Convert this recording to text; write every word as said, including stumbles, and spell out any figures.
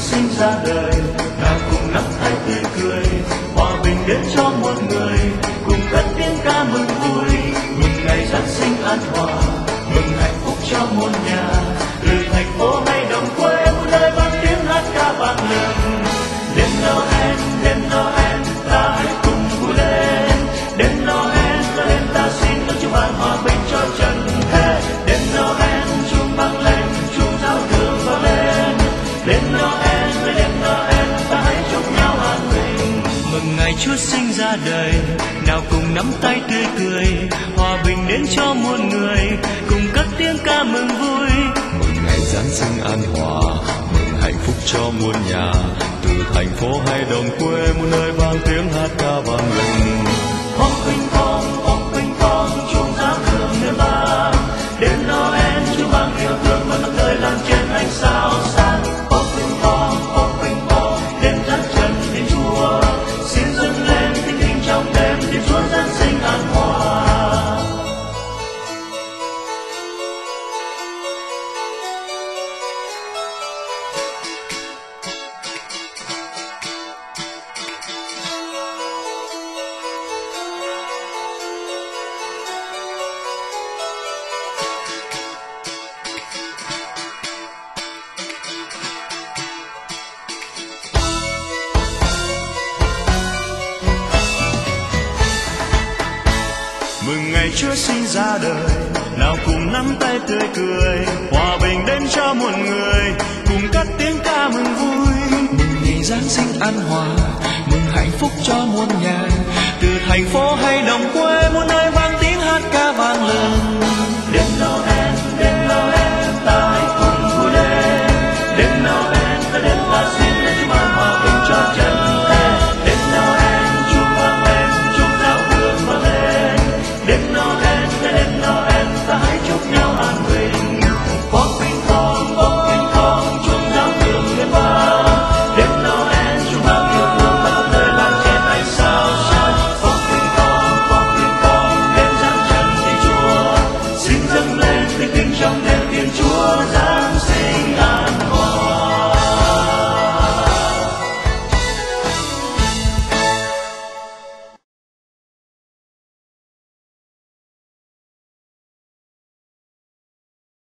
sinh ra đời, nào cùng nắm tay tươi cười, hòa bình đến cho muôn người, cùng cất tiếng ca mừng vui, mừng ngày Giáng sinh an hòa, mừng hạnh phúc cho muôn nhà, từ thành phố hay đồng quê muôn nơi vang tiếng hát ca vang lên. Đêm Noel, đêm Noel, ta hãy cùng vui lên. Đêm Noel, Noel ta xin ơn Chúa ban hòa bình cho trần thế. Đêm Noel, chuông vang lên, chuông giao thừa vang lên. Đêm Noel, đêm Noel, ta hãy chúc nhau an bình. Mừng ngày Chúa sinh ra đời, nào cùng nắm tay tươi cười, hòa bình đến cho muôn người, cùng cất tiếng ca mừng vui. Mừng ngày Giáng sinh an hòa, mừng hạnh phúc cho muôn nhà, từ thành phố hay đồng quê muôn nơi vang tiếng hát ca vang lên. Bóng ping pong, bóng ping pong, chuông giao thừa ngân vang. Đêm Noel, Chúa mang yêu thương và khắp nơi lan trên ánh sao sáng. Bóng ping pong, bóng ping pong, đêm dắt chân Thiên Chúa, xin dâng lên thinh thinh trong đêm Thiên Chúa Giáng sinh an hòa. Mừng ngày Chúa sinh ra đời, nào cùng nắm tay tươi cười, hòa bình đến cho muôn người, cùng cất tiếng ca mừng vui. Mừng ngày Giáng sinh an hòa, mừng hạnh phúc cho muôn nhà, Từ thành phố hay đồng quê muôn nơi